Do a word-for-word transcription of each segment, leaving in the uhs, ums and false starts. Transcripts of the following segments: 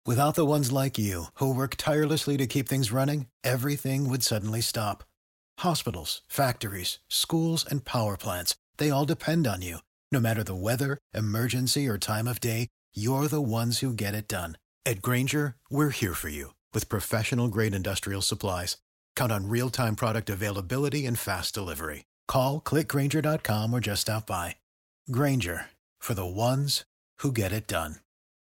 Without the ones like you, who work tirelessly to keep things running, everything would suddenly stop. Hospitals, factories, schools, and power plants, they all depend on you. No matter the weather, emergency, or time of day, you're the ones who get it done. At Grainger, we're here for you with professional-grade industrial supplies. Count on real-time product availability and fast delivery. Call, click Grainger dot com, or just stop by. Grainger, for the ones who get it done.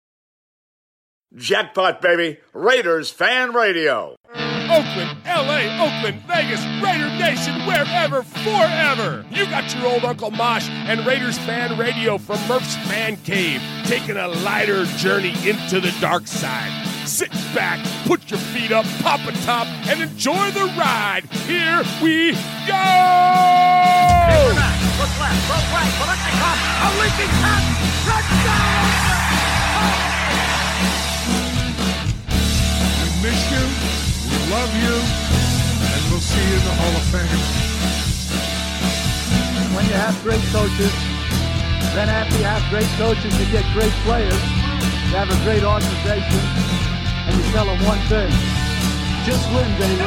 Jackpot, baby. Raiders Fan Radio. Oakland, L A, Oakland, Vegas, Raider Nation, wherever, forever. You got your old Uncle Mosh and Raiders Fan Radio from Murph's Fan Cave, taking a lighter journey into the dark side. Sit back, put your feet up, pop a top, and enjoy the ride. Here we go! Paperback, look left, look right, Bolitnikov, a leaping pass, touchdown! We miss you, we love you, and we'll see you in the Hall of Fame. When you have great coaches, then after you have great coaches, you get great players, you have a great organization, and you tell them one thing, just win, baby.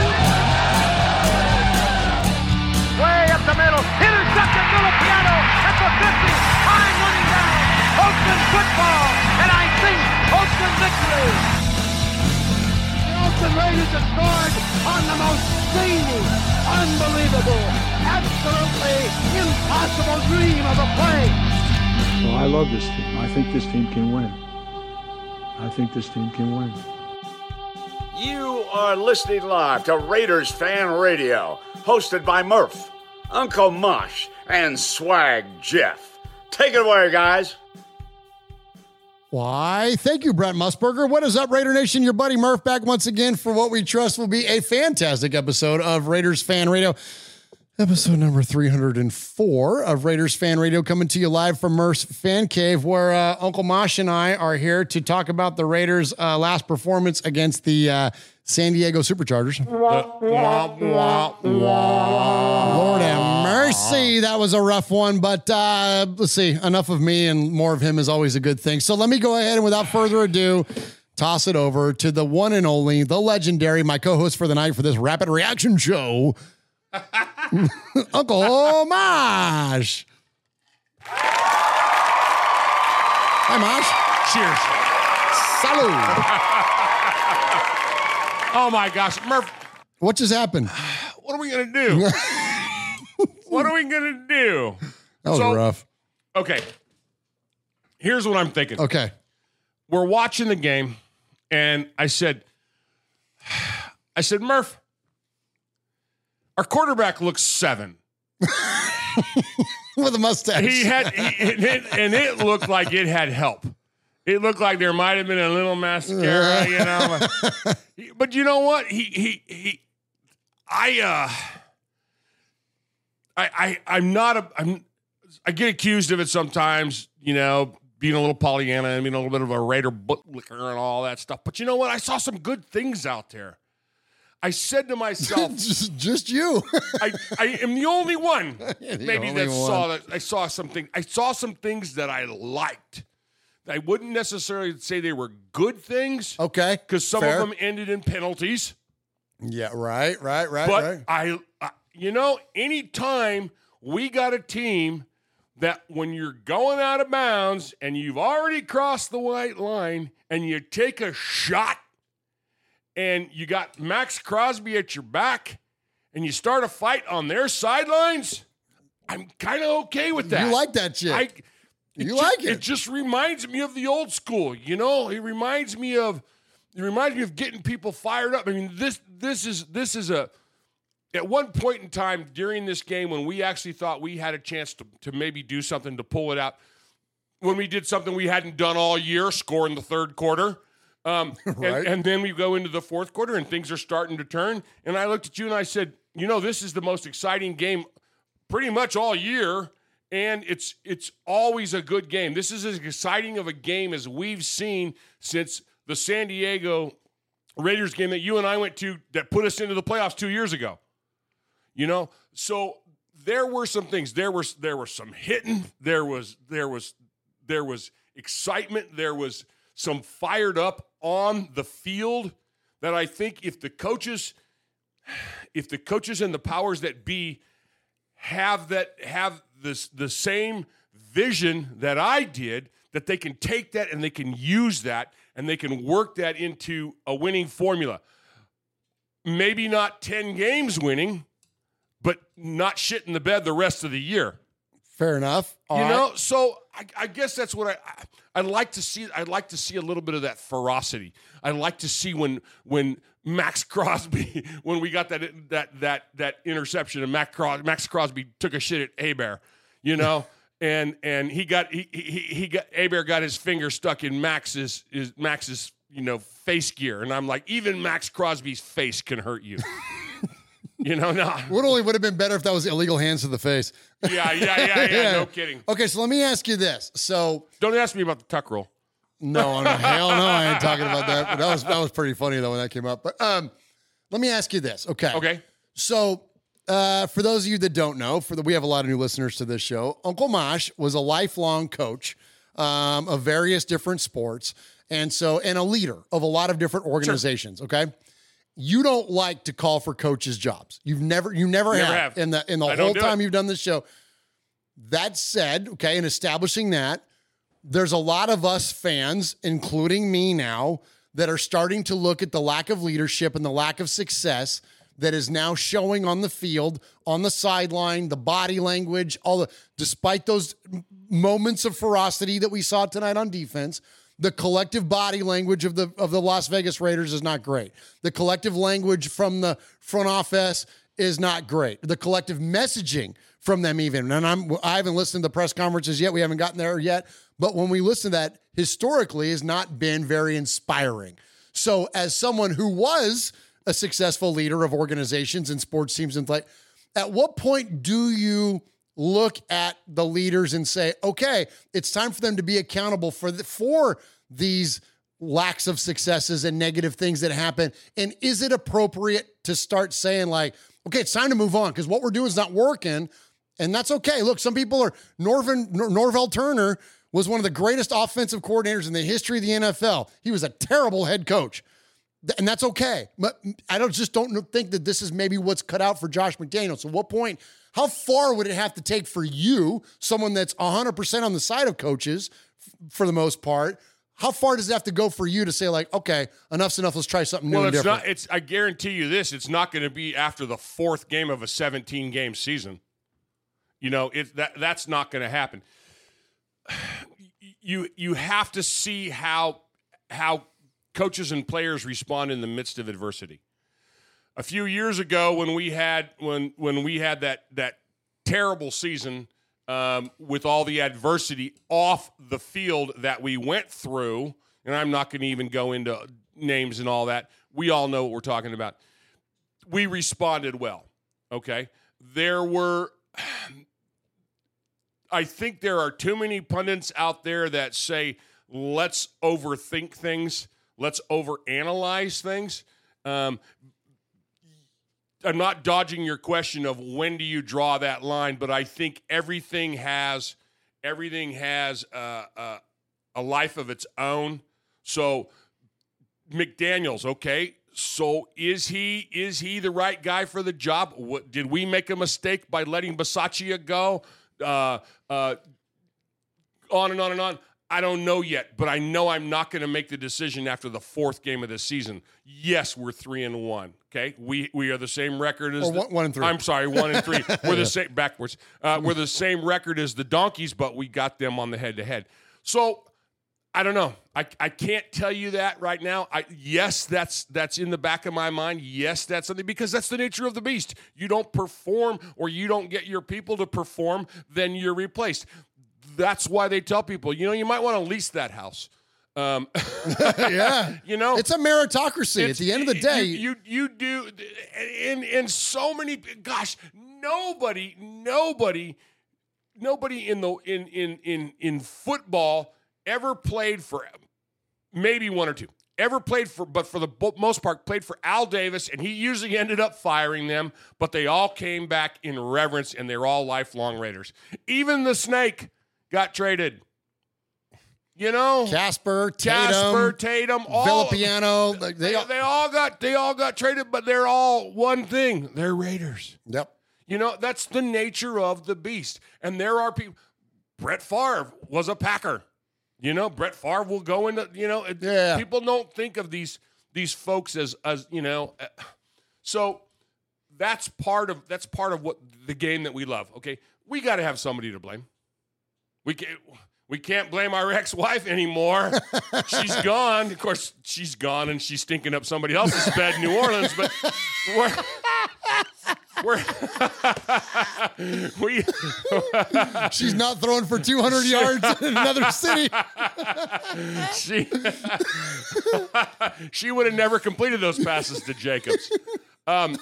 Way up the middle, intercepted Filipiano at the fifty, time running down, Oakland football, and I think Oakland victory. The Oakland Raiders have scored on the most zany, unbelievable, absolutely impossible dream of a play. Well, I love this team. I think this team can win. I think this team can win. You are listening live to Raiders Fan Radio, hosted by Murph, Uncle Mosh, and Swag Jeff. Take it away, guys. Why, thank you, Brent Musburger. What is up, Raider Nation? Your buddy Murph back once again for what we trust will be a fantastic episode of Raiders Fan Radio. Episode number three hundred four of Raiders Fan Radio, coming to you live from Murph's Fan Cave, where uh, Uncle Mosh and I are here to talk about the Raiders' uh, last performance against the uh, San Diego Superchargers. The, wah, wah, wah. Lord have mercy, that was a rough one, but uh, let's see, enough of me and more of him is always a good thing. So let me go ahead and without further ado, toss it over to the one and only, the legendary, my co-host for the night for this rapid reaction show, Uncle Mosh. Hi, Mosh. Cheers. Salud. Oh, my gosh. Murph, what just happened? what are we going to do? What are we going to do? That was so, rough. Okay. Here's what I'm thinking. Okay. We're watching the game, and I said, I said, Murph, our quarterback looks seven. With a mustache. He had, he, and, it, and it looked like it had help. It looked like there might have been a little mascara, you know. But you know what? He, he, he, I, uh, I, I, I'm not a, I'm, I get accused of it sometimes, you know, being a little Pollyanna and being a little bit of a Raider bootlicker and all that stuff. But you know what? I saw some good things out there. I said to myself, just, just you. I, I am the only one, the maybe only that one. saw that. I saw something. I saw some things that I liked. I wouldn't necessarily say they were good things. Okay, because some fair. of them ended in penalties. Yeah, right, right, right, but right. I, I, you know, anytime we got a team that when you're going out of bounds and you've already crossed the white line and you take a shot and you got Max Crosby at your back and you start a fight on their sidelines, I'm kind of okay with that. You like that shit. I, you just, like it. It just reminds me of the old school, you know? It reminds me of it reminds me of getting people fired up. I mean, this this is this is a at one point in time during this game when we actually thought we had a chance to, to maybe do something to pull it out, when we did something we hadn't done all year, score in the third quarter. Um, right. and, and then we go into the fourth quarter and things are starting to turn. And I looked at you and I said, you know, this is the most exciting game pretty much all year. And it's it's always a good game. This is as exciting of a game as we've seen since the San Diego Raiders game that you and I went to that put us into the playoffs two years ago. You know, so there were some things. There was there was some hitting. There was there was there was excitement. There was some fired up on the field that I think if the coaches, if the coaches and the powers that be have that have this the same vision that I did, that they can take that and they can use that and they can work that into a winning formula. Maybe not ten games winning, but not shit in the bed the rest of the year. Fair enough. All you right. know, so I, I guess that's what I, I I'd like to see. I'd like to see a little bit of that ferocity. I'd like to see when when Max Crosby, when we got that that that that interception, and Max Crosby, Max Crosby took a shit at Hebert, you know, and and he got he he he got Hebert got his finger stuck in Max's his Max's you know face gear, and I'm like, even Max Crosby's face can hurt you. You know, no. Would only would have been better if that was illegal hands to the face. Yeah, yeah, yeah, yeah. yeah. No kidding. Okay, so let me ask you this. So don't ask me about the tuck roll. No, no, hell no, I ain't talking about that. But that was that was pretty funny though when that came up. But um, let me ask you this. Okay. Okay. So uh, for those of you that don't know, for the we have a lot of new listeners to this show. Uncle Mosh was a lifelong coach um, of various different sports, and so and a leader of a lot of different organizations. Sure. Okay. You don't like to call for coaches' jobs. You've never, you never, never have, have in the in the I whole do time it. you've done this show. That said, okay, in establishing that, there's a lot of us fans, including me now, that are starting to look at the lack of leadership and the lack of success that is now showing on the field, on the sideline, the body language, all the, despite those moments of ferocity that we saw tonight on defense. The collective body language of the of the Las Vegas Raiders is not great. The collective language from the front office is not great. The collective messaging from them even, and I'm I haven't listened to the press conferences yet. We haven't gotten there yet. But when we listen to that, historically has not been very inspiring. So as someone who was a successful leader of organizations and sports teams and like, at what point do you look at the leaders and say, okay, it's time for them to be accountable for the, for these lacks of successes and negative things that happen? And is it appropriate to start saying like, okay, it's time to move on because what we're doing is not working, and that's okay. Look, some people are Norvin Nor- Norvell Turner was one of the greatest offensive coordinators in the history of the N F L. He was a terrible head coach. And that's okay. But I don't just don't think that this is maybe what's cut out for Josh McDaniels. So what point, how far would it have to take for you, someone that's one hundred percent on the side of coaches for the most part, how far does it have to go for you to say like, okay, enough's enough, let's try something new well, and it's different? not, it's, I guarantee you this, it's not going to be after the fourth game of a seventeen-game season. You know, it, that that's not going to happen. You you have to see how how coaches and players respond in the midst of adversity. A few years ago, when we had when when we had that that terrible season um, with all the adversity off the field that we went through, and I'm not going to even go into names and all that. We all know what we're talking about. We responded well. Okay, there were. I think there are too many pundits out there that say, let's overthink things. Let's overanalyze things. Um, I'm not dodging your question of when do you draw that line, but I think everything has everything has uh, uh, a life of its own. So McDaniels, okay. So is he is he the right guy for the job? What, did we make a mistake by letting Bisaccia go? Uh, uh, on and on and on. I don't know yet, but I know I'm not going to make the decision after the fourth game of the season. Yes, we're three and one. Okay, we we are the same record as or one, the, one and three. I'm sorry, one and three. We're the same backwards. Uh, we're the same record as the Donkeys, but we got them on the head to head. So I don't know. I I can't tell you that right now. I yes, that's that's in the back of my mind. Yes, that's something because that's the nature of the beast. You don't perform or you don't get your people to perform, then you're replaced. That's why they tell people, you know, you might want to lease that house. Um, yeah, you know, it's a meritocracy. At the end of the day, you you, you do, in in so many. Gosh, nobody, nobody, nobody in the in in in in football ever played for maybe one or two. Ever played for, but for the most part, played for Al Davis, and he usually ended up firing them, but they all came back in reverence, and they're all lifelong Raiders. Even the Snake got traded. You know, Casper, Tatum, Casper, Tatum, all Villapiano. Like they, they, all, they all got they all got traded, but they're all one thing. They're Raiders. Yep. You know, that's the nature of the beast. And there are people. Brett Favre was a Packer. You know, Brett Favre will go into, you know, it, Yeah. people don't think of these these folks as as, you know, uh, so that's part of that's part of what the game that we love. Okay, we got to have somebody to blame. We can't we can't blame our ex-wife anymore. She's gone. Of course, she's gone and she's stinking up somebody else's bed in New Orleans. But we're we're we she's not throwing for two hundred yards in another city. she she would have never completed those passes to Jacobs. Um,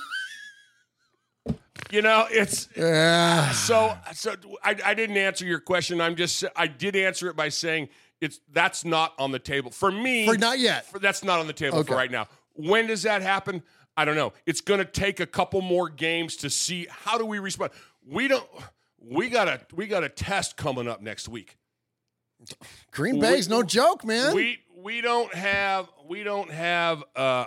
you know, it's Yeah. so so. I, I didn't answer your question. I'm just I did answer it by saying it's that's not on the table for me. For not yet. For, that's not on the table Okay. for right now. When does that happen? I don't know. It's going to take a couple more games to see how do we respond. We don't. We got a we got a test coming up next week. Green Bay's We- no joke, man. We we don't have we don't have. Uh,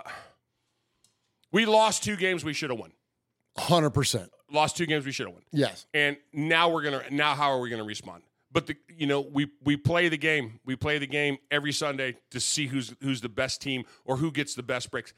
we lost two games we should have won. one hundred percent. Lost two games we should have won. Yes. And now we're gonna now how are we gonna respond? But the you know we we play the game. We play the game every Sunday to see who's who's the best team or who gets the best breaks.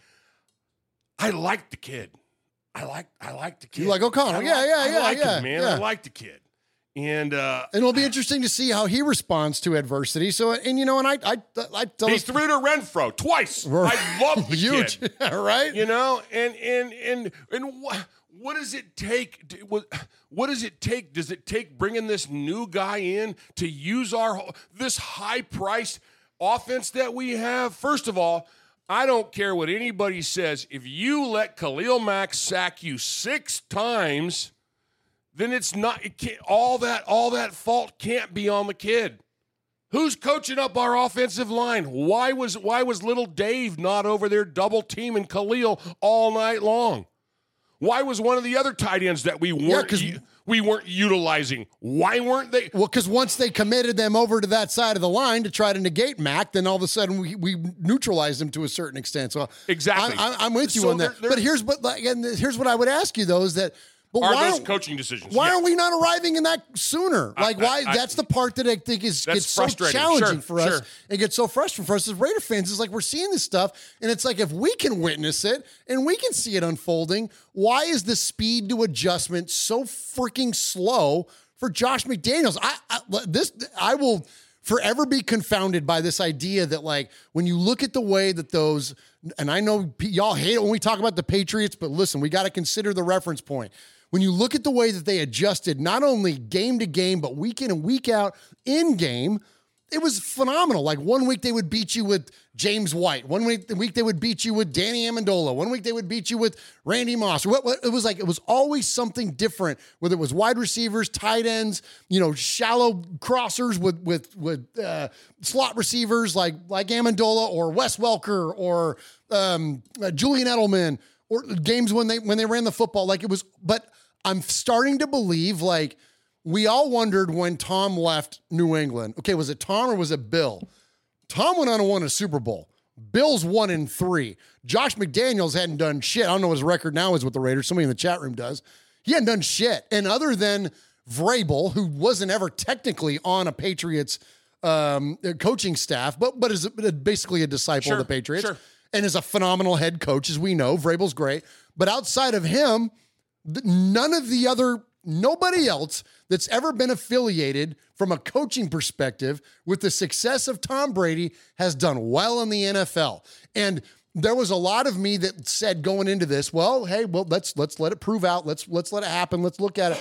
I like the kid. I like I like the kid. You like O'Connell? I Yeah, like- yeah, I yeah, like yeah, him, man. yeah. I like the kid. And uh, And it'll be interesting to see how he responds to adversity. So, and you know, and I, I, I tell he us, threw to Renfro twice. I love the huge, kid. right? You know, and and and and what what does it take? to- What what does it take? Does it take bringing this new guy in to use our this high priced offense that we have? First of all, I don't care what anybody says. If you let Khalil Mack sack you six times, then it's not it can't, all that all that fault can't be on the kid. Who's coaching up our offensive line? Why was why was little Dave not over there double teaming Khalil all night long? Why was one of the other tight ends that we weren't 'cause- u- we weren't utilizing? Why weren't they? Well, because once they committed them over to that side of the line to try to negate Mac, then all of a sudden we, we neutralized them to a certain extent. So Exactly. I, I, I'm with you So on that. they're- they're- But here's what like, and here's what I would ask you though is that. But Are why those aren't- coaching decisions? Why Yeah. aren't we not arriving in that sooner? I- Like, why? I- I- that's the part that I think is That's gets so frustrating. challenging Sure, for us. sure. It gets so frustrating for us as Raider fans. It's like we're seeing this stuff, and it's like if we can witness it and we can see it unfolding, why is the speed to adjustment so freaking slow for Josh McDaniels? I, I this I will forever be confounded by this idea that like when you look at the way that those, and I know p- y'all hate it when we talk about the Patriots, but listen, we got to consider the reference point. When you look at the way that they adjusted, not only game to game, but week in and week out in game, it was phenomenal. Like one week they would beat you with James White. One week, the week they would beat you with Danny Amendola. One week they would beat you with Randy Moss. What, what, it was like, it was always something different, whether it was wide receivers, tight ends, you know, shallow crossers with, with, with uh, slot receivers like, like Amendola or Wes Welker or um, uh, Julian Edelman, or games when they, when they ran the football. Like it was, but I'm starting to believe like, we all wondered when Tom left New England. Okay, was it Tom or was it Bill? Tom went on and won a Super Bowl. Bill's one in three. Josh McDaniels hadn't done shit. I don't know what his record now is with the Raiders. Somebody in the chat room does. He hadn't done shit. And other than Vrabel, who wasn't ever technically on a Patriots um, coaching staff, but but is basically a disciple Sure, of the Patriots, sure. and is a phenomenal head coach, as we know. Vrabel's great. But outside of him, th- none of the other, nobody else that's ever been affiliated from a coaching perspective with the success of Tom Brady has done well in the N F L. And there was a lot of me that said going into this, well, hey, well, let's let's let it prove out. Let's let's let it happen. Let's look at it.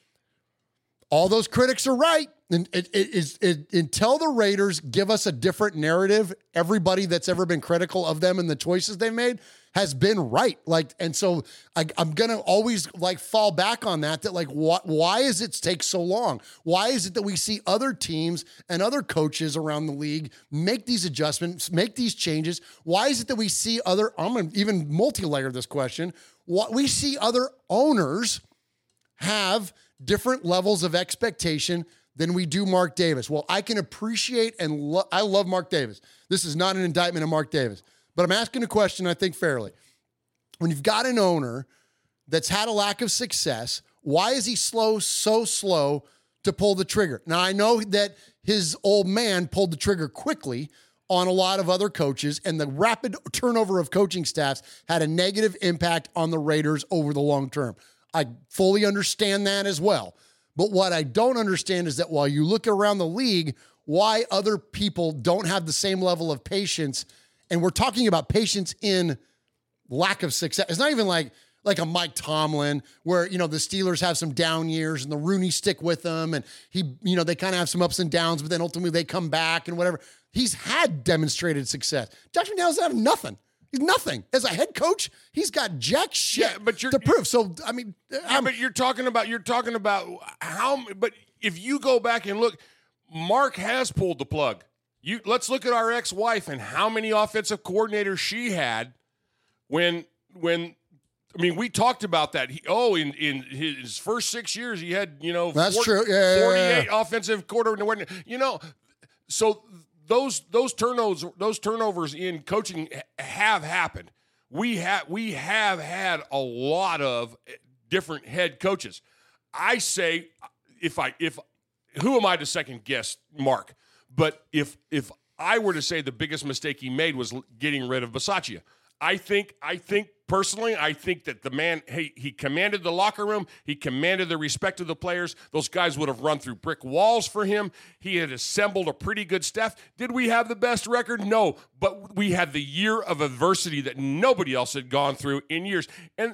All those critics are right. And it, it is it, until the Raiders give us a different narrative, everybody that's ever been critical of them and the choices they made has been right. Like, and so I, I'm gonna always like fall back on that. That like, what? Why is it take so long? Why is it that we see other teams and other coaches around the league make these adjustments, make these changes? Why is it that we see other? I'm gonna even multi-layer this question. What we see other owners have different levels of expectation than we do Mark Davis. Well, I can appreciate and lo- I love Mark Davis. This is not an indictment of Mark Davis, but I'm asking a question, I think, fairly. When you've got an owner that's had a lack of success, why is he slow, so slow to pull the trigger? Now, I know that his old man pulled the trigger quickly on a lot of other coaches, and the rapid turnover of coaching staffs had a negative impact on the Raiders over the long term. I fully understand that as well. But what I don't understand is that while you look around the league, why other people don't have the same level of patience, and we're talking about patience in lack of success. It's not even like like a Mike Tomlin where, you know, the Steelers have some down years and the Rooney stick with them, and he, you know, they kind of have some ups and downs, but then ultimately they come back and whatever. He's had demonstrated success. Josh McDaniels have nothing. He's nothing. As a head coach, he's got jack shit yeah, but you're, to prove. So, I mean, yeah, but you're talking about, you're talking about how, but if you go back and look, Mark has pulled the plug. You let's look at our ex-wife and how many offensive coordinators she had when, when, I mean, we talked about that. He, oh, in, in his first six years, he had, you know, that's forty, true. Yeah, forty-eight yeah, yeah. offensive coordinators. You know, so those those turnovers those turnovers in coaching have happened. We have we have had a lot of different head coaches. I say, if I if who am I to second guess Mark? But if if I were to say the biggest mistake he made was getting rid of Bisaccia, I think I think. Personally, I think that the man, hey, he commanded the locker room. He commanded the respect of the players. Those guys would have run through brick walls for him. He had assembled a pretty good staff. Did we have the best record? No, but we had the year of adversity that nobody else had gone through in years. And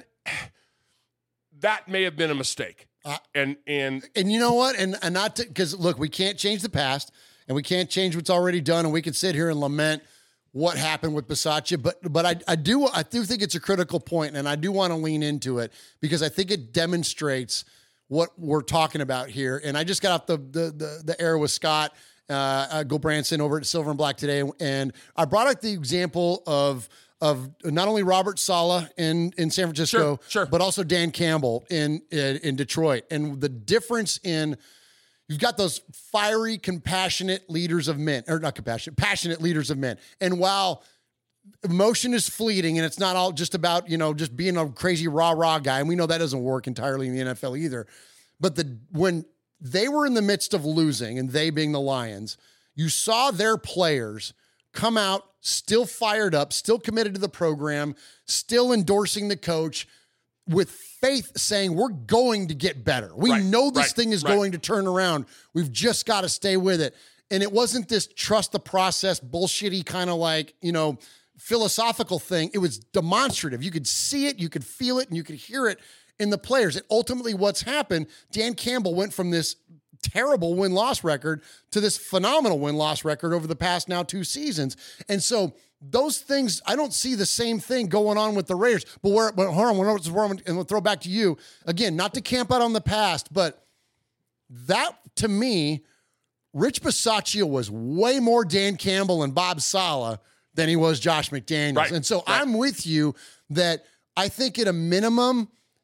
that may have been a mistake. Uh, and and and you know what? And, and not to, because, look, we can't change the past, and we can't change what's already done, and we can sit here and lament what happened with Bisaccia, but but I, I do I do think it's a critical point, and I do want to lean into it because I think it demonstrates what we're talking about here. And I just got off the the the, the air with Scott uh, uh, Gulbranson over at Silver and Black today, and I brought up the example of of not only Robert Saleh in in San Francisco, sure, sure. but also Dan Campbell in, in in Detroit, and the difference in. You've got those fiery, compassionate leaders of men, or not compassionate, passionate leaders of men. And while emotion is fleeting and it's not all just about, you know, just being a crazy rah-rah guy, and we know that doesn't work entirely in the N F L either, but the when they were in the midst of losing, and they being the Lions, you saw their players come out still fired up, still committed to the program, still endorsing the coach, with faith saying we're going to get better. We right, know this right, thing is right. going to turn around. We've just got to stay with it. And it wasn't this trust the process, bullshitty kind of like, you know, philosophical thing. It was demonstrative. You could see it, you could feel it, and you could hear it in the players. And ultimately what's happened, Dan Campbell went from this terrible win-loss record to this phenomenal win-loss record over the past now two seasons. And so those things, I don't see the same thing going on with the Raiders. But where, but hold on, where I'm, and we'll throw back to you again. Not to camp out on the past, but that to me, Rich Bisaccia was way more Dan Campbell and Bob Saleh than he was Josh McDaniels. Right. And so right. I'm with you that I think at a minimum,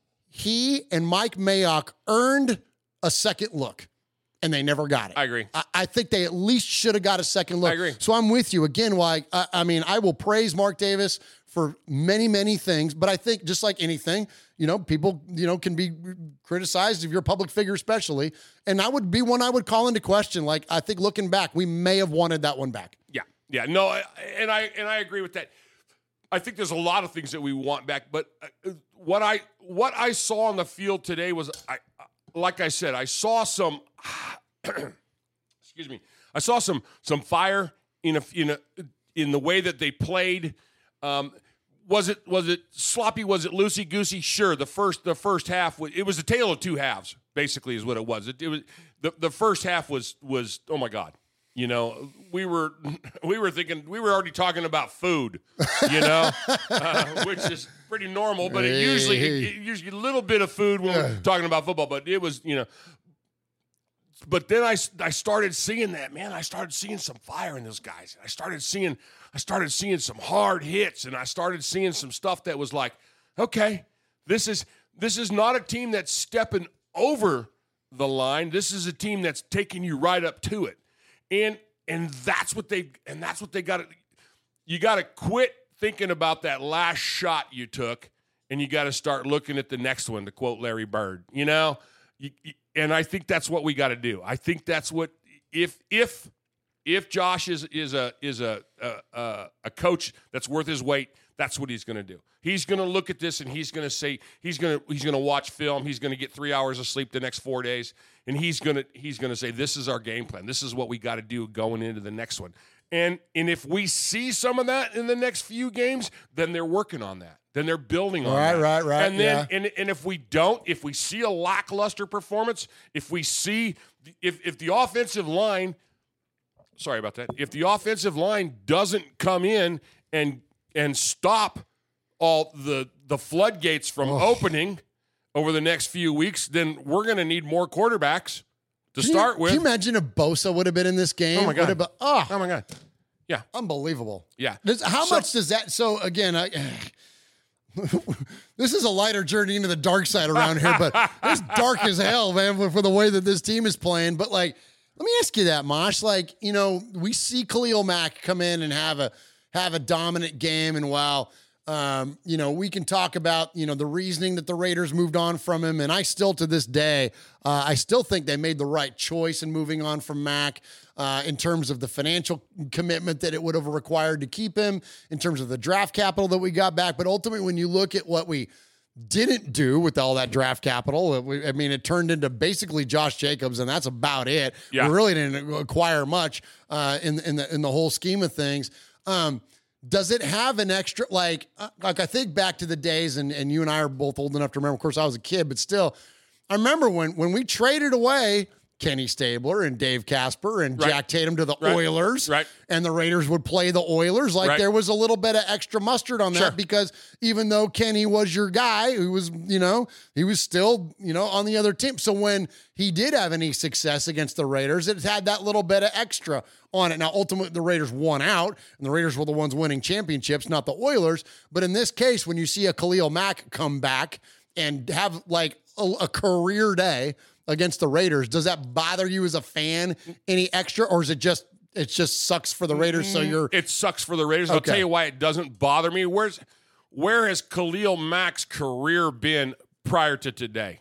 he and Mike Mayock earned a second look. And they never got it. I agree. I, I think they at least should have got a second look. I agree. So I'm with you. Again, why I, I mean, I will praise Mark Davis for many, many things, but I think just like anything, you know, people, you know, can be criticized if you're a public figure, especially. And that would be one I would call into question. Like, I think looking back, we may have wanted that one back. Yeah. Yeah. No, and I and I agree with that. I think there's a lot of things that we want back, but what I what I saw on the field today was I like I said, I saw some excuse me. I saw some some fire in a in a in the way that they played. Um, was it was it sloppy? Was it loosey goosey? Sure. The first the first half was, it was a tale of two halves. Basically, is what it was. It, it was the the first half was was oh my God. You know, we were we were thinking we were already talking about food, you know, uh, which is pretty normal. But it usually it, it usually a little bit of food when we're talking about football. But it was, you know. But then I, I started seeing that, man. I started seeing some fire in those guys. I started seeing I started seeing some hard hits, and I started seeing some stuff that was like, okay, this is this is not a team that's stepping over the line. This is a team that's taking you right up to it. And and that's what they and that's what they got to you got to quit thinking about that last shot you took, and you got to start looking at the next one, to quote Larry Bird. You know, you, you, and I think that's what we got to do. I think that's what if if if Josh is is a is a a, a coach that's worth his weight, that's what he's going to do. He's going to look at this and he's going to say he's going to he's going to watch film. He's going to get three hours of sleep the next four days, and he's going to he's going to say, this is our game plan. This is what we got to do going into the next one. And and if we see some of that in the next few games, then they're working on that. Then they're building on right, that. Right, right, right. And then yeah. and and if we don't, if we see a lackluster performance, if we see if if the offensive line, sorry about that, if the offensive line doesn't come in and and stop all the the floodgates from oh. opening over the next few weeks, then we're going to need more quarterbacks to can start you, with. Can you imagine if Bosa would have been in this game? Oh, my God. Been, oh. oh, my God. Yeah. Unbelievable. Yeah. Does, how so, much does that – so, again, I, this is a lighter journey into the dark side around here, but it's dark as hell, man, for, for the way that this team is playing. But, like, let me ask you that, Mosh. Like, you know, we see Khalil Mack come in and have a have a dominant game, and while – Um, you know, we can talk about, you know, the reasoning that the Raiders moved on from him. And I still, to this day, uh, I still think they made the right choice in moving on from Mack uh, in terms of the financial commitment that it would have required to keep him, in terms of the draft capital that we got back. But ultimately, when you look at what we didn't do with all that draft capital, I mean, it turned into basically Josh Jacobs, and that's about it. Yeah. We really didn't acquire much uh, in, in, the, in the whole scheme of things. Um, Does it have an extra, like, uh, like I think back to the days, and, and you and I are both old enough to remember, of course, I was a kid, but still, I remember when when we traded away Kenny Stabler and Dave Casper and right. Jack Tatum to the right. Oilers, right. and the Raiders would play the Oilers, like right. there was a little bit of extra mustard on that sure. because even though Kenny was your guy, who was, you know, he was still, you know, on the other team. So when he did have any success against the Raiders, it had that little bit of extra on it. Now, ultimately, the Raiders won out, and the Raiders were the ones winning championships, not the Oilers. But in this case, when you see a Khalil Mack come back and have like a, a career day against the Raiders, does that bother you as a fan any extra, or is it just it just sucks for the Raiders? So you're it sucks for the Raiders. I'll okay. tell you why it doesn't bother me. Where's where has Khalil Mack's career been prior to today?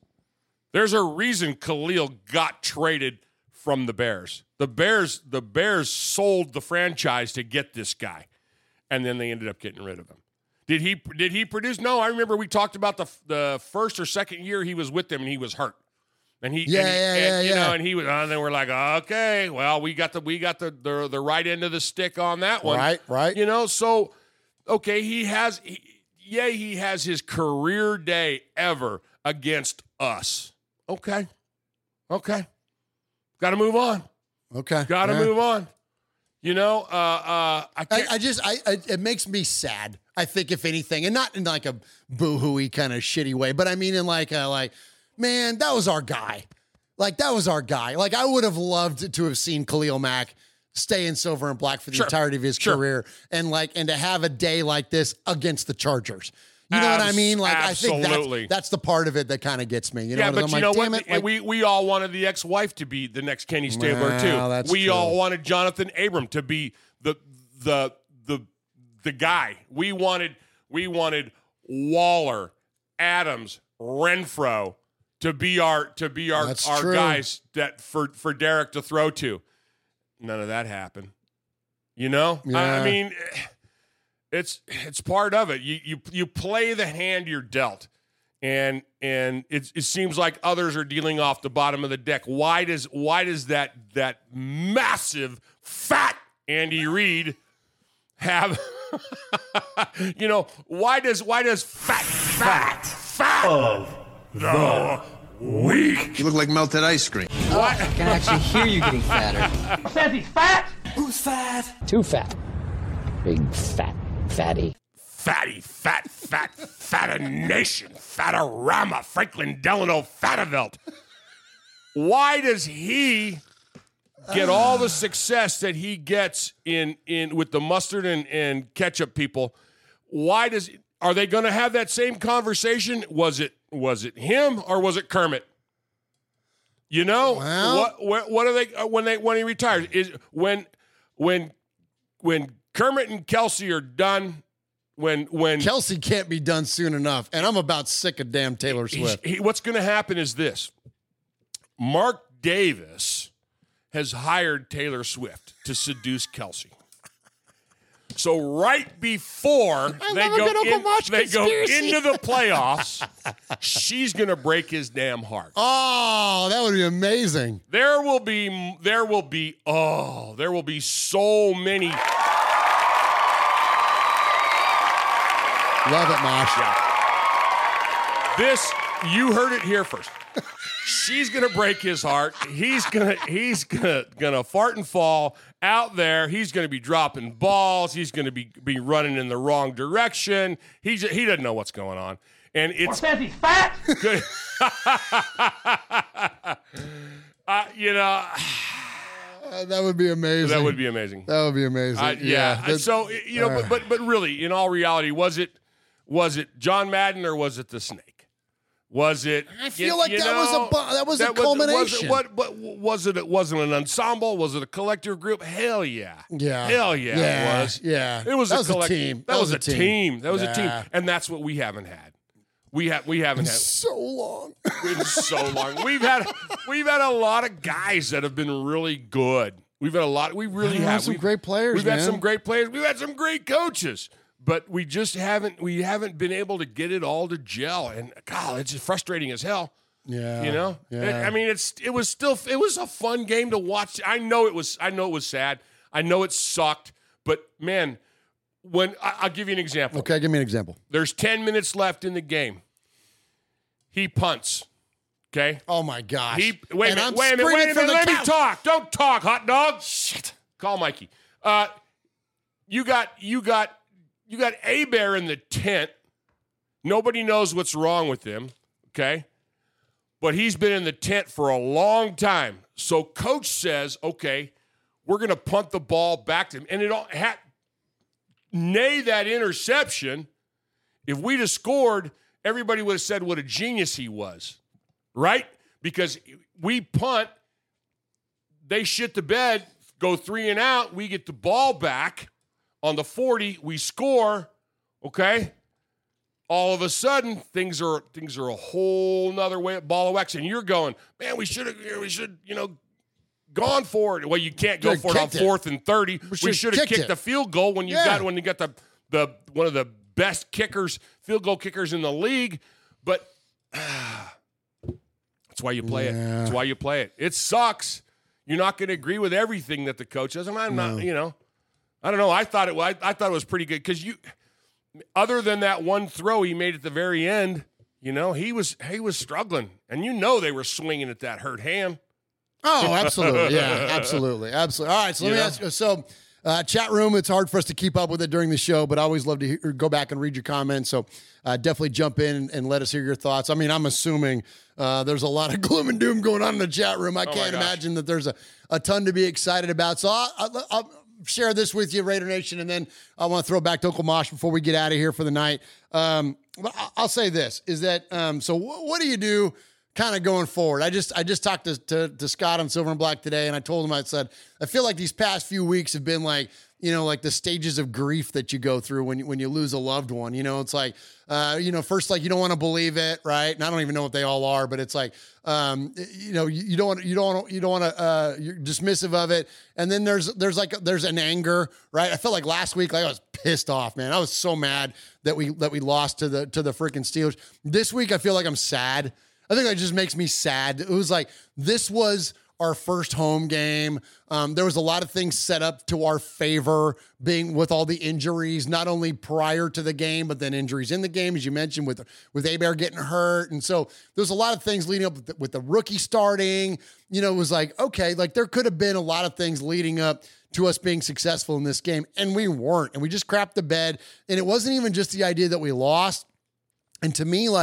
There's a reason Khalil got traded from the Bears. The Bears, the Bears sold the franchise to get this guy, and then they ended up getting rid of him. Did he did he produce? No, I remember we talked about the the first or second year he was with them, and he was hurt. And he, yeah, and he, yeah, and, yeah, you yeah. know, and he was, uh, and then we're like, okay, well, we got the, we got the, the, the right end of the stick on that one, right, right. You know, so okay, he has, he, yeah, he has his career day ever against us. Okay, okay, got to move on. Okay, got to yeah. move on. You know, uh, uh, I can't. I, I just, I, I, it makes me sad. I think, if anything, and not in like a boo-hooey kind of shitty way, but I mean in like a like. Man, that was our guy. Like, that was our guy. Like, I would have loved to have seen Khalil Mack stay in silver and black for the sure. entirety of his sure. career, and like, and to have a day like this against the Chargers. You know Abs- what I mean? Like, absolutely. I think that's, that's the part of it that kind of gets me. You know, yeah, what but I'm you like, know damn what? It, like, we we all wanted the ex-wife to be the next Kenny Stabler well, too. That's we true. all wanted Jonathan Abram to be the the the the guy. We wanted we wanted Waller, Adams, Renfro to be our to be our, That's our true. guys that for, for Derek to throw to. None of that happened. You know? Yeah. I, I mean, it's it's part of it. You you you play the hand you're dealt. And and it it seems like others are dealing off the bottom of the deck. Why does why does that that massive fat Andy Reid have you know, why does why does fat fat fat of the week? You look like melted ice cream. Oh, I can actually hear you getting fatter. Says he's fat? Who's fat? Too fat. Big fat fatty. Fatty, fat, fat, fatination, fatorama, Franklin Delano Fatavelt. Why does he get all the success that he gets in in with the mustard and, and ketchup people? Why does are they going to have that same conversation? Was it was it him or was it Kermit? You know Well- what? What, what are they uh, when they when he retires? Is when when when Kermit and Kelsey are done. When when Kelsey can't be done soon enough, and I'm about sick of damn Taylor Swift. he, what's going to happen is this: Mark Davis has hired Taylor Swift to seduce Kelsey. So right before they love a go, good Uncle in- Mosh they go conspiracy. into the playoffs, she's going to break his damn heart. Oh, that would be amazing. There will be, there will be, oh, there will be so many. Love it, Mosh. Yeah. This, you heard it here first. She's gonna break his heart. He's gonna, he's gonna, gonna fart and fall out there. He's gonna be dropping balls. He's gonna be be running in the wrong direction. He j- he doesn't know what's going on, and it's Says he's fat. good. uh, you know, Uh, that would be amazing. that would be amazing. That would be amazing. Uh, yeah. that- so you know, uh, but, but but really, in all reality, was it was it John Madden or was it the Snake? Was it? I feel like that was a bu- that was a Was culmination. it, what, what was it? It wasn't an ensemble. Was it a collective group? Hell yeah. Yeah. Hell yeah. Yeah, It was. yeah. It was That a was a collect- team. That, was, a team. That was a team. Yeah. And that's what we haven't had. We have. We haven't had. so long. Been so long. We've had. We've had a lot of guys that have been really good. We've had a lot. We really We've have had some We've- great players, We've man. had some great players. We've had some great coaches. But we just haven't. We haven't been able to get it all to gel. And God, it's just frustrating as hell. Yeah. You know. Yeah. I mean, it's. It was still. It was a fun game to watch. I know it was. I know it was sad. I know it sucked. But man, when I, I'll give you an example. Okay, give me an example. There's ten minutes left in the game. He punts. Okay. Oh my gosh. He wait a And minute, I'm wait a minute, wait a screaming from minute. the Let me couch. talk. Don't talk, hot dog. Shit. Call Mikey. Uh, you got you got you got A-Bear in the tent. Nobody knows what's wrong with him. Okay. But he's been in the tent for a long time. So coach says, okay, we're gonna punt the ball back to him. And it all had nay that interception. If we'd have scored, everybody would have said what a genius he was. Right? Because we punt, they shit the bed, go three and out, we get the ball back on the forty, we score, okay? All of a sudden, things are things are a whole nother way ball of wax, and you're going, man, we should have, we should, you know, gone for it. Well, you can't go Should've for it on kicked it. fourth and thirty. We should've should have kicked kicked it. the field goal when you Yeah. got when you got the the one of the best kickers, field goal kickers in the league, but. That's why you play it. Yeah. That's why you play it. It sucks. You're not going to agree with everything that the coach does. And I'm not, you know, I don't know. I thought it. I, I thought it was pretty good because you, other than that one throw he made at the very end, you know, he was he was struggling, and you know they were swinging at that hurt hand. Oh, absolutely. Yeah, absolutely. Absolutely. All right. So let me Yeah. ask you. So, uh, chat room, it's hard for us to keep up with it during the show, but I always love to hear, go back and read your comments. So uh, definitely jump in and let us hear your thoughts. I mean, I'm assuming uh, there's a lot of gloom and doom going on in the chat room. I my can't gosh. imagine that there's a, a ton to be excited about. So I'll, I'll, I'll share this with you, Raider Nation, and then I want to throw it back to Uncle Mosh before we get out of here for the night. Um, but I- I'll say this, is that, um, so wh- what do you do kind of going forward? I just I just talked to, to to Scott on Silver and Black today, and I told him, I said, I feel like these past few weeks have been like, you know, like the stages of grief that you go through when you, when you lose a loved one. You know, it's like, uh, you know, first, like, you don't want to believe it, right? And I don't even know what they all are, but it's like, um, you know, you, you don't want, you don't want, you don't want to, uh, you're dismissive of it. And then there's, there's like, there's an anger, right? I felt like last week, like I was pissed off, man. I was so mad that we, that we lost to the, to the freaking Steelers. This week, I feel like I'm sad. I think that just makes me sad. It was like, this was our first home game. Um, there was a lot of things set up to our favor, being with all the injuries, not only prior to the game, but then injuries in the game, as you mentioned, with with A-Bear getting hurt. And so there's a lot of things leading up with the, with the rookie starting. You know, it was like, okay, like there could have been a lot of things leading up to us being successful in this game, and we weren't. And we just crapped the bed. And it wasn't even just the idea that we lost. And to me, like,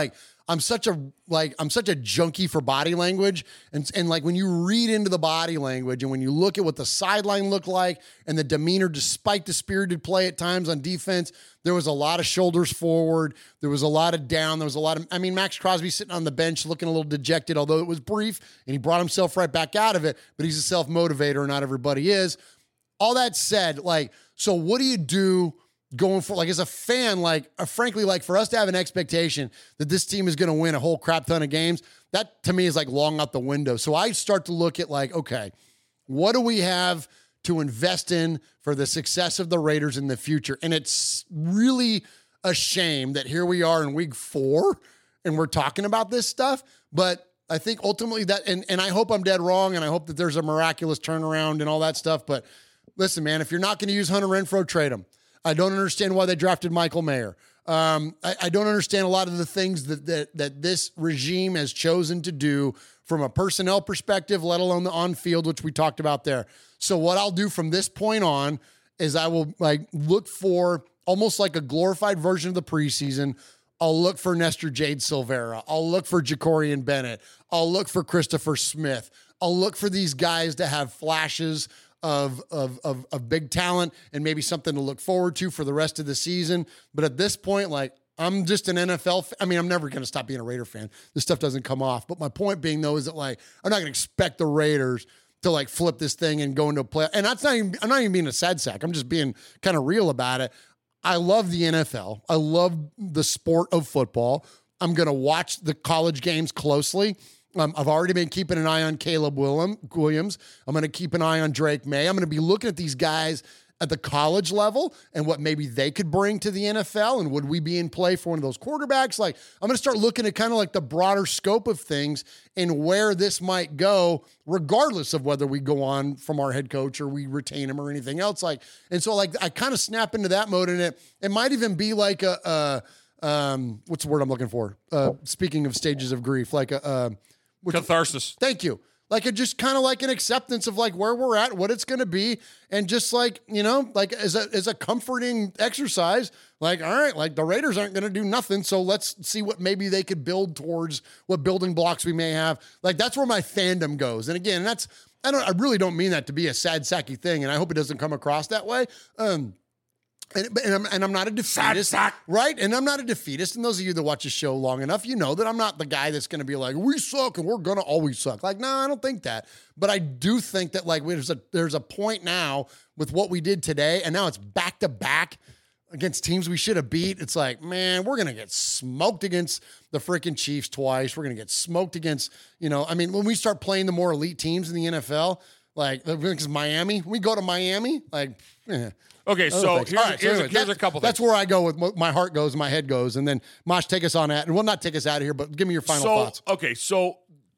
I'm such a like I'm such a junkie for body language, and and like when you read into the body language and when you look at what the sideline looked like and the demeanor, despite the spirited play at times on defense, there was a lot of shoulders forward, there was a lot of down, there was a lot of I mean Max Crosby sitting on the bench looking a little dejected, although it was brief, and he brought himself right back out of it. But he's a self motivator, not everybody is. All that said, like, so what do you do? Going for, like, as a fan, like, uh, frankly, like, for us to have an expectation that this team is going to win a whole crap ton of games, that to me is like long out the window. So I start to look at, like, okay, what do we have to invest in for the success of the Raiders in the future? And it's really a shame that here we are in week four and we're talking about this stuff. But I think ultimately that, and, and I hope I'm dead wrong, and I hope that there's a miraculous turnaround and all that stuff. But listen, man, if you're not going to use Hunter Renfrow, trade him. I don't understand why they drafted Michael Mayer. Um, I, I don't understand a lot of the things that, that that this regime has chosen to do from a personnel perspective, let alone the on-field, which we talked about there. So what I'll do from this point on is I will like look for almost like a glorified version of the preseason. I'll look for Nestor Jade Silvera. I'll look for Jacorian Bennett. I'll look for Christopher Smith. I'll look for these guys to have flashes Of, of of of big talent and maybe something to look forward to for the rest of the season. But at this point, like, I'm just an N F L fan. I mean, I'm never going to stop being a Raider fan. This stuff doesn't come off. But my point being, though, is that, like, I'm not going to expect the Raiders to, like, flip this thing and go into a play. And that's not even, I'm not even being a sad sack. I'm just being kind of real about it. I love the N F L. I love the sport of football. I'm going to watch the college games closely. Um, I've already been keeping an eye on Caleb Williams. I'm going to keep an eye on Drake May. I'm going to be looking at these guys at the college level and what maybe they could bring to the N F L, and would we be in play for one of those quarterbacks? Like, I'm going to start looking at kind of like the broader scope of things and where this might go, regardless of whether we go on from our head coach or we retain him or anything else. Like, and so like I kind of snap into that mode, and it it might even be like a, a um, what's the word I'm looking for? Uh, speaking of stages of grief, like a, a Which, catharsis. Thank you. Like, it just kind of like an acceptance of like where we're at, what it's going to be. And just like, you know, like as a, as a comforting exercise, like, all right, like the Raiders aren't going to do nothing. So let's see what maybe they could build towards, what building blocks we may have. Like, that's where my fandom goes. And again, that's, I don't, I really don't mean that to be a sad sacky thing. And I hope it doesn't come across that way. Um, And, and, I'm, and I'm not a defeatist, Sack. right? And I'm not a defeatist. And those of you that watch the show long enough, you know that I'm not the guy that's going to be like, we suck and we're going to always suck. Like, no, I don't think that. But I do think that, like, there's a there's a point now with what we did today, and now it's back to back against teams we should have beat. It's like, man, we're going to get smoked against the freaking Chiefs twice. We're going to get smoked against, you know, I mean, when we start playing the more elite teams in the N F L, like, because Miami, we go to Miami, like, eh. Okay, so Oh, here's, right, so here's, anyway, a, here's that, a couple things. That's where I go with what my heart goes, my head goes, and then Mosh, take us on that, and we'll not take us out of here, but give me your final so, thoughts. Okay, so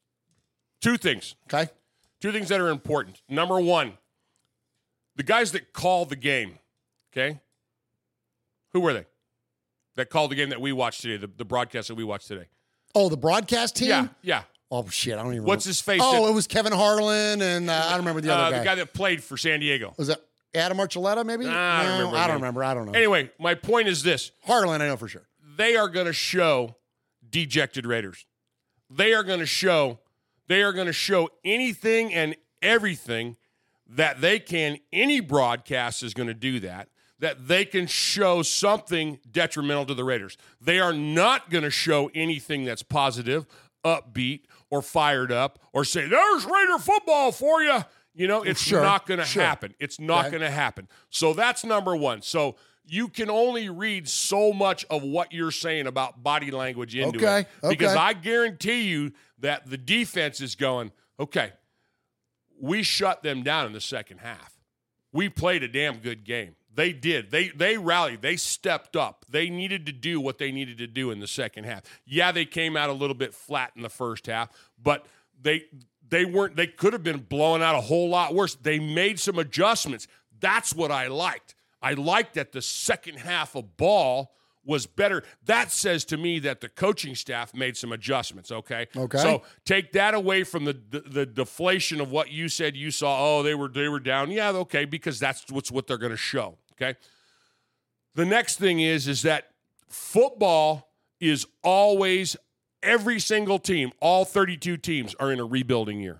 two things. Okay, Two things that are important. Number one, the guys that call the game, okay? Who were they that called the game that we watched today, the, the broadcast that we watched today? Oh, the broadcast team? Yeah, yeah. Oh, shit, I don't even What's remember. his face? Oh, that, it was Kevin Harlan, and uh, I don't remember the other uh, guy. the guy that played for San Diego. Was that Adam Archuleta, maybe? Nah, no, I don't remember. I don't his name. remember. I don't know. Anyway, my point is this. Harlan, I know for sure. They are going to show dejected Raiders. They are going to show, they are going to show anything and everything that they can. Any broadcast is going to do that, that they can show something detrimental to the Raiders. They are not going to show anything that's positive, upbeat, or fired up, or say, there's Raider football for you. You know, it's Sure, not going to sure. happen. It's not Okay. going to happen. So that's number one. So you can only read so much of what you're saying about body language into Okay, it. Because okay. I guarantee you that the defense is going, okay, we shut them down in the second half. We played a damn good game. They did. They they rallied. They stepped up. They needed to do what they needed to do in the second half. Yeah, they came out a little bit flat in the first half, but they they weren't. They could have been blowing out a whole lot worse. They made some adjustments. That's what I liked. I liked that the second half of ball was better. That says to me that the coaching staff made some adjustments, okay? Okay. So take that away from the, the the deflation of what you said you saw. Oh, they were they were down. Yeah, okay, because that's what's what they're going to show, okay? The next thing is is that football is always Every single team, all thirty-two teams, are in a rebuilding year.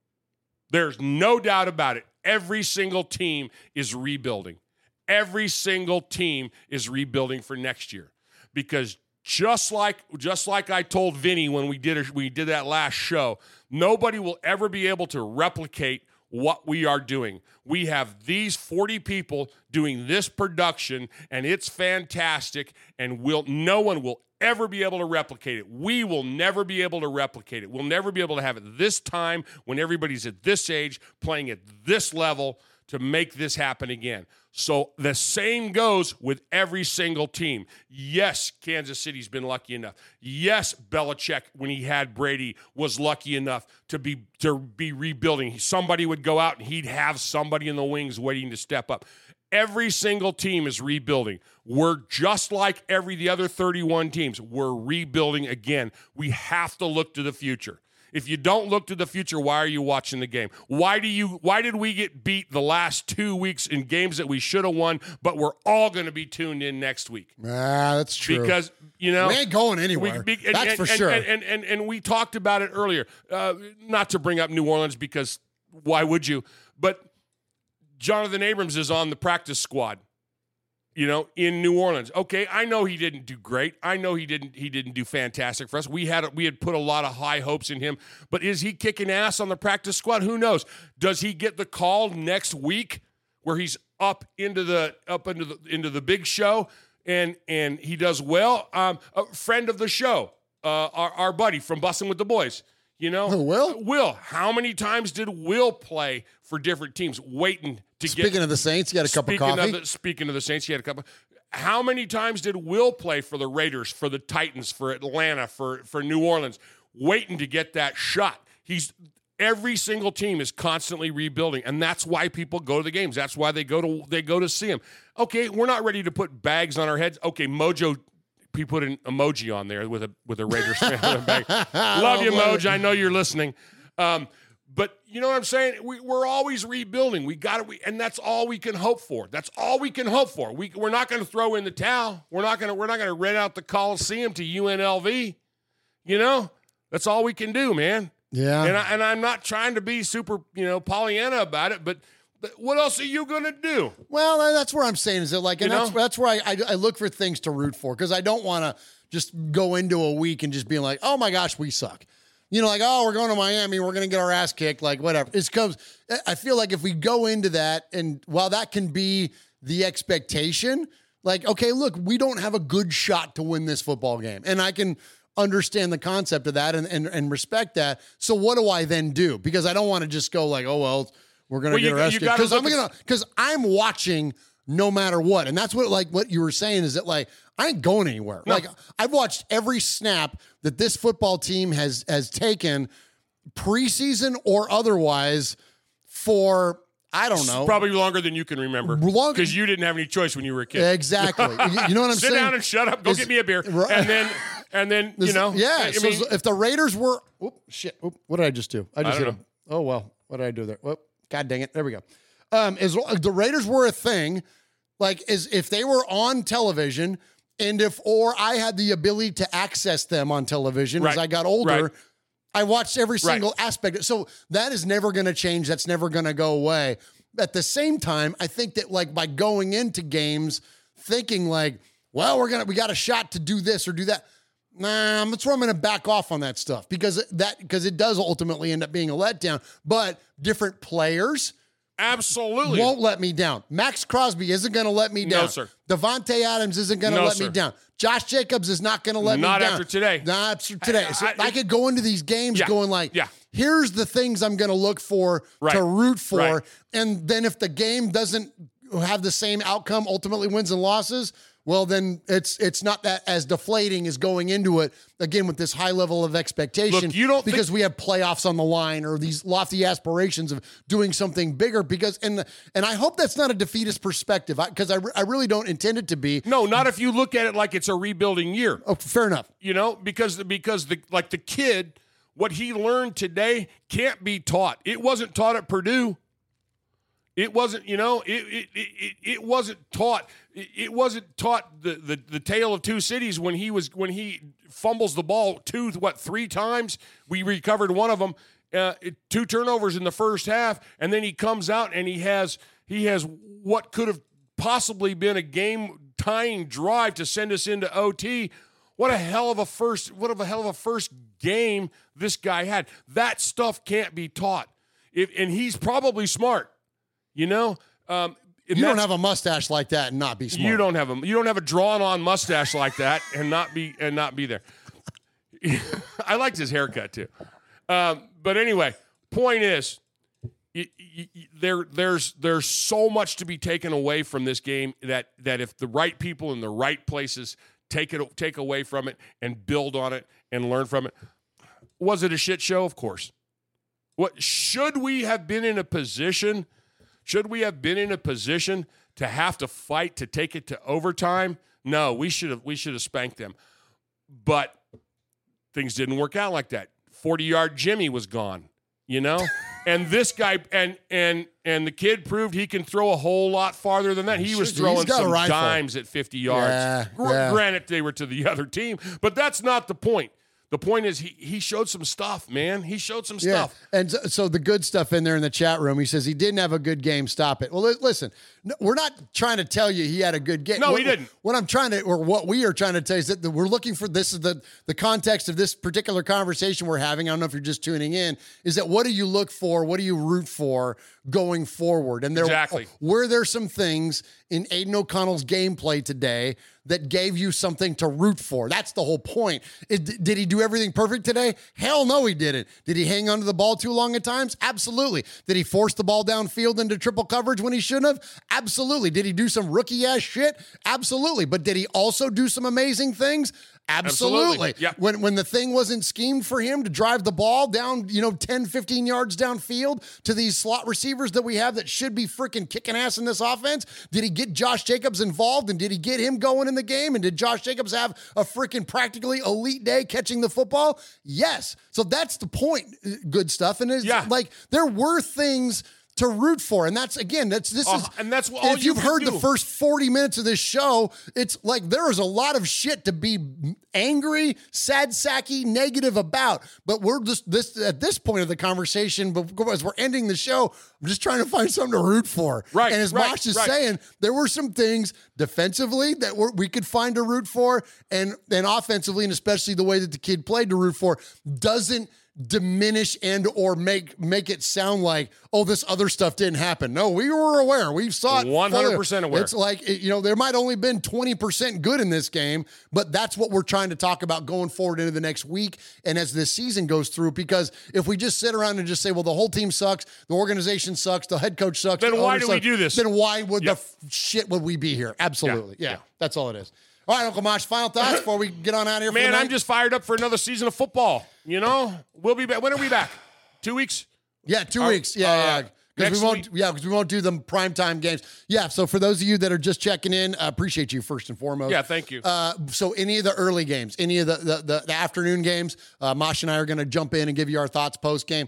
There's no doubt about it. Every single team is rebuilding. Every single team is rebuilding for next year. Because just like just like I told Vinny when we did a, we did that last show, nobody will ever be able to replicate what we are doing. We have these forty people doing this production, and it's fantastic, and we'll, no one will ever be able to replicate it. We will never be able to replicate it. We'll never be able to have it this time when everybody's at this age, playing at this level to make this happen again. So the same goes with every single team. Yes, Kansas City's been lucky enough. Yes, Belichick, when he had Brady, was lucky enough to be to be rebuilding. Somebody would go out and he'd have somebody in the wings waiting to step up. Every single team is rebuilding. We're just like every the other thirty-one teams. We're rebuilding again. We have to look to the future. If you don't look to the future, why are you watching the game? Why do you? Why did we get beat the last two weeks in games that we should have won, but we're all going to be tuned in next week? Ah, that's true. Because, you know, we ain't going anywhere. We, and, that's and, for and, sure. And, and, and, and we talked about it earlier. Uh, not to bring up New Orleans because why would you? But Jonathan Abrams is on the practice squad, you know, in New Orleans. Okay, I know he didn't do great. I know he didn't he didn't do fantastic for us. We had we had put a lot of high hopes in him. But is he kicking ass on the practice squad? Who knows? Does he get the call next week where he's up into the up into the into the big show and and he does well? Um, a friend of the show, uh, our our buddy from Bussin' with the Boys. You know, oh, Will? Will, how many times did Will play for different teams waiting to speaking get... Speaking of the Saints, you got a cup of coffee? Of the, speaking of the Saints, he had a cup of... How many times did Will play for the Raiders, for the Titans, for Atlanta, for, for New Orleans, waiting to get that shot? He's... Every single team is constantly rebuilding, and that's why people go to the games. That's why they go to they go to see them. Okay, we're not ready to put bags on our heads. Okay, Mojo... He put an emoji on there with a with a Raiders fan on the back. Love you, Moj. I know you're listening. Um, but you know what I'm saying? We, we're always rebuilding. We got it, and that's all we can hope for. That's all we can hope for. We we're not going to throw in the towel. We're not going to we're not going to rent out the Coliseum to U N L V. You know, that's all we can do, man. Yeah. And I, and I'm not trying to be super, you know, Pollyanna about it, but. But what else are you going to do? Well, that's where I'm saying is that like, and you that's, know? that's where I, I, I look for things to root for because I don't want to just go into a week and just being like, oh my gosh, we suck. You know, like, oh, we're going to Miami, we're going to get our ass kicked, like whatever. It's because I feel like if we go into that and while that can be the expectation, like, okay, look, we don't have a good shot to win this football game. And I can understand the concept of that and, and, and respect that. So what do I then do? Because I don't want to just go like, oh, well, we're going to well, get arrested because I'm going to, because I'm watching no matter what. And that's what, like what you were saying is that like, I ain't going anywhere. No. Like I've watched every snap that this football team has, has taken preseason or otherwise for, I don't know. Probably longer than you can remember because you didn't have any choice when you were a kid. Exactly. You know what I'm Sit saying? Sit down and shut up. Go is, get me a beer. Right. And then, and then, you know. Yeah. I so mean, if the Raiders were, oh shit. Oop, what did I just do? I just I hit them. Oh, well, what did I do there? Whoop. God dang it. There we go. Um, as the Raiders were a thing, like as if they were on television and if, or I had the ability to access them on television right. as I got older, right. I watched every single right. aspect. So that is never going to change. That's never going to go away. At the same time, I think that like by going into games thinking like, well, we're going to, we got a shot to do this or do that. Nah, that's where I'm going to back off on that stuff because that because it does ultimately end up being a letdown. But different players absolutely won't let me down. Max Crosby isn't going to let me down. No, sir. Devontae Adams isn't going to no, let sir. me down. Josh Jacobs is not going to let not me down. Not after today. Not after today. I, so I, I could go into these games yeah, going like, yeah. here's the things I'm going to look for right. to root for. Right. And then if the game doesn't have the same outcome, ultimately wins and losses, well, then it's it's not that as deflating as going into it, again, with this high level of expectation. Look, you don't because think- we have playoffs on the line or these lofty aspirations of doing something bigger. Because and and I hope that's not a defeatist perspective because I, I, I really don't intend it to be. No, not if you look at it like it's a rebuilding year. Oh, fair enough. You know, because because the like the kid, what he learned today can't be taught. It wasn't taught at Purdue. It wasn't, you know, it it it, it wasn't taught. It wasn't taught the, the the tale of two cities when he was when he fumbles the ball two what three times. We recovered one of them, uh, two turnovers in the first half, and then he comes out and he has he has what could have possibly been a game tying drive to send us into O T. What a hell of a first! What a hell of a first game this guy had. That stuff can't be taught. If and he's probably smart. You know, um, you don't have a mustache like that and not be smart. You don't have a you don't have a drawn-on mustache like that and not be and not be there. I liked his haircut too. Um, but anyway, point is, y- y- y- there there's there's so much to be taken away from this game that that if the right people in the right places take it take away from it and build on it and learn from it. Was it a shit show? Of course. What should we have been in a position? Should we have been in a position to have to fight to take it to overtime? No, we should have we should have spanked them. But things didn't work out like that. forty-yard Jimmy was gone, you know? And this guy and and and the kid proved he can throw a whole lot farther than that. He was throwing some dimes at fifty yards. Yeah, yeah. Granted, they were to the other team, but that's not the point. The point is he he showed some stuff, man. He showed some Yeah. stuff. And so, so the good stuff in there in the chat room, he says he didn't have a good game. Stop it. Well, li- listen, no, we're not trying to tell you he had a good game. No, what, he didn't. What I'm trying to, or what we are trying to tell you is that the, we're looking for, this is the, the context of this particular conversation we're having. I don't know if you're just tuning in, is that what do you look for? What do you root for going forward? And there Exactly. were there some things in Aiden O'Connell's gameplay today that gave you something to root for? That's the whole point. Is, did he do everything perfect today? Hell no, he didn't. Did he hang onto the ball too long at times? Absolutely. Did he force the ball downfield into triple coverage when he shouldn't have? Absolutely. Did he do some rookie-ass shit? Absolutely. But did he also do some amazing things? Absolutely. Absolutely. Yep. When when the thing wasn't schemed for him to drive the ball down, you know, ten, fifteen yards downfield to these slot receivers that we have that should be freaking kicking ass in this offense, did he get Josh Jacobs involved and did he get him going in the game? And did Josh Jacobs have a freaking practically elite day catching the football? Yes. So that's the point. Good stuff. And it's Yeah. like there were things to root for. And that's, again, that's this Uh, is, and that's all if you you've can heard do. the first forty minutes of this show, it's like there is a lot of shit to be angry, sad, sacky, negative about. But we're just this at this point of the conversation, but as we're ending the show, I'm just trying to find something to root for. Right, And as right, Mosh is right. saying, there were some things defensively that we're, we could find to root for, and and offensively, and especially the way that the kid played to root for, doesn't diminish and or make make it sound like, oh, this other stuff didn't happen. No, we were aware. We saw it. one hundred percent aware. It's like, it- you know, there might only been twenty percent good in this game, but that's what we're trying to talk about going forward into the next week and as this season goes through. Because if we just sit around and just say, well, the whole team sucks, the organization sucks, the head coach sucks, Then the why owner do we sucks, do this? Then why would Yeah. the f- shit would we be here? Absolutely. Yeah, Yeah. that's all it is. All right, Uncle Mosh, final thoughts before we get on out of here for the Man, night? I'm just fired up for another season of football. You know, we'll be back. When are we back? Two weeks? Yeah, two Are- weeks. Yeah, uh, yeah. Because next we won't. week? Yeah, because we won't do them primetime games. Yeah. So for those of you that are just checking in, uh, appreciate you first and foremost. Yeah, thank you. Uh, so any of the early games, any of the the, the, the afternoon games, uh, Mosh and I are going to jump in and give you our thoughts post game.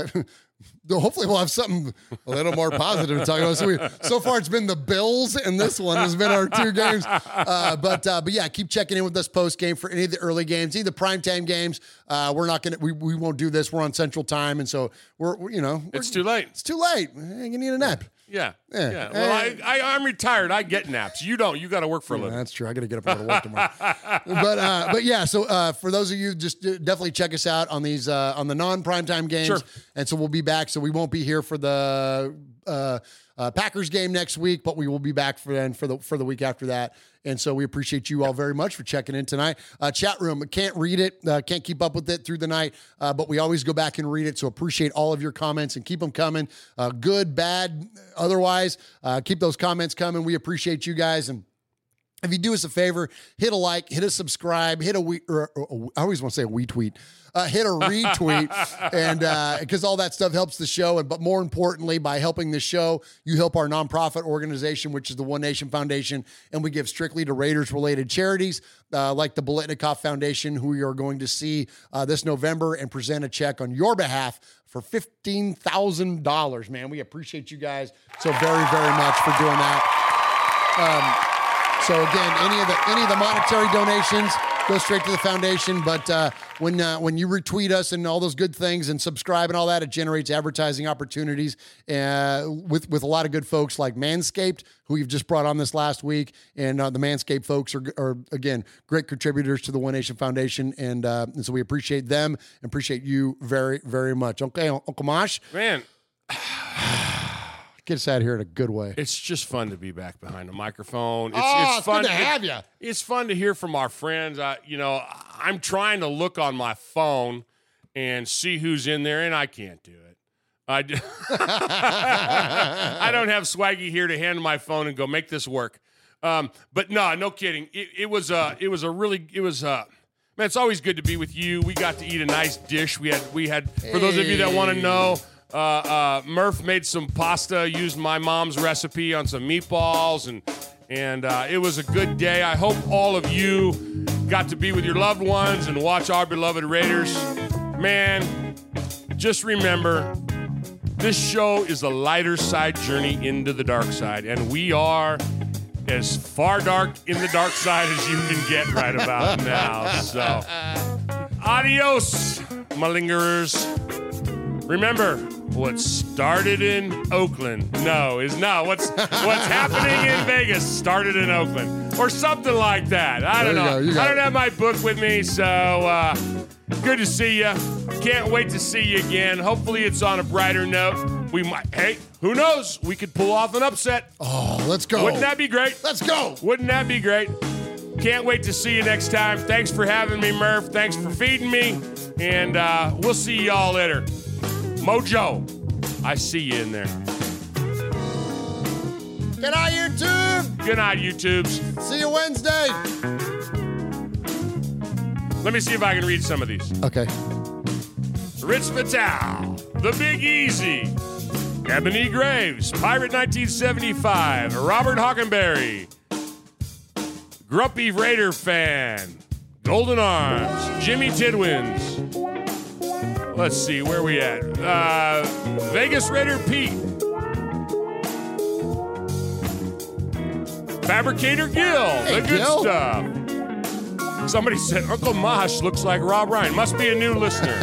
Hopefully we'll have something a little more positive to talk about. So, we, so far it's been the Bills, and this one has been our two games. Uh, but uh, but yeah, keep checking in with us post game for any of the early games, either primetime games. Uh, we're not gonna we, we won't do this. We're on Central Time, and so we're, we're you know we're, It's too late. It's too late. You need a nap. Yeah. Yeah. Yeah. Well, I, I, I'm retired. I get naps. You don't. You got to work for a living. That's true. I got to get up and go to work tomorrow. but uh, but yeah, so uh, for those of you, just uh, definitely check us out on these uh, on the non primetime games. Sure. And so we'll be back. So we won't be here for the uh, uh, Packers game next week, but we will be back for then for the for the week after that. And so we appreciate you all very much for checking in tonight. Uh, chat room, can't read it, uh, can't keep up with it through the night, uh, but we always go back and read it. So appreciate all of your comments and keep them coming. Uh, good, bad, otherwise, uh, keep those comments coming. We appreciate you guys. And If you do us a favor, hit a like, hit a subscribe, hit a we. Or, or, or, I always want to say a we tweet. Uh, hit a retweet, and because uh, all that stuff helps the show. And but more importantly, by helping the show, you help our nonprofit organization, which is the One Nation Foundation, and we give strictly to Raiders-related charities uh, like the Bolitnikoff Foundation, who you are going to see uh, this November and present a check on your behalf for fifteen thousand dollars. Man, we appreciate you guys so very, very much for doing that. Um, So again, any of the any of the monetary donations go straight to the foundation. But uh, when uh, when you retweet us and all those good things and subscribe and all that, it generates advertising opportunities uh, with with a lot of good folks like Manscaped, who you've just brought on this last week. And uh, the Manscaped folks are, are again great contributors to the One Nation Foundation, and, uh, and so we appreciate them and appreciate you very very much. Okay, Uncle Mosh, man. Get us out of here in a good way. It's just fun to be back behind a microphone. It's, oh, it's, it's fun good to it, have you. It's fun to hear from our friends. I, you know, I'm trying to look on my phone and see who's in there, and I can't do it. I, do. I don't have Swaggy here to hand my phone and go make this work. Um, but no, no kidding. It, it was a, it was a really, it was a. Man, it's always good to be with you. We got to eat a nice dish. We had, we had. For those of you that want to know. Uh, uh, Murph made some pasta, used my mom's recipe on some meatballs, and and uh, it was a good day. I hope all of you got to be with your loved ones and watch our beloved Raiders. Man, just remember, this show is a lighter side journey into the dark side, and we are as far dark in the dark side as you can get right about now. So, adios, malingerers. Remember, what started in Oakland, no, is no. What's what's happening in Vegas started in Oakland, or something like that. I don't know. I don't have my book with me, so uh, good to see you. Can't wait to see you again. Hopefully, it's on a brighter note. We might. Hey, who knows? We could pull off an upset. Oh, let's go! Wouldn't that be great? Let's go! Wouldn't that be great? Can't wait to see you next time. Thanks for having me, Murph. Thanks for feeding me, and uh, we'll see y'all later. Mojo, I see you in there. Good night, YouTube. Good night, YouTubes. See you Wednesday. Let me see if I can read some of these. Okay. Rich Vital, The Big Easy, Ebony Graves, Pirate nineteen seventy-five, Robert Hockenberry, Grumpy Raider Fan, Golden Arms, Jimmy Tidwins. Let's see, where we at? Uh, Vegas Raider Pete. Fabricator Gil, hey, the good Gil. stuff. Somebody said Uncle Mosh looks like Rob Ryan. Must be a new listener.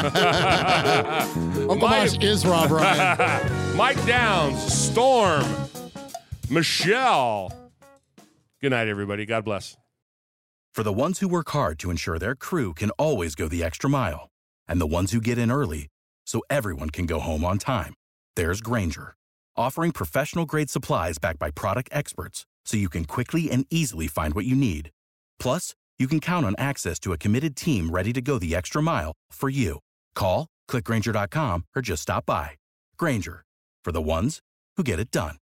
Uncle Mosh is Rob Ryan. Mike Downs, Storm, Michelle. Good night, everybody. God bless. For the ones who work hard to ensure their crew can always go the extra mile, and the ones who get in early so everyone can go home on time, there's Grainger, offering professional-grade supplies backed by product experts so you can quickly and easily find what you need. Plus, you can count on access to a committed team ready to go the extra mile for you. Call, click Grainger dot com, or just stop by. Grainger, for the ones who get it done.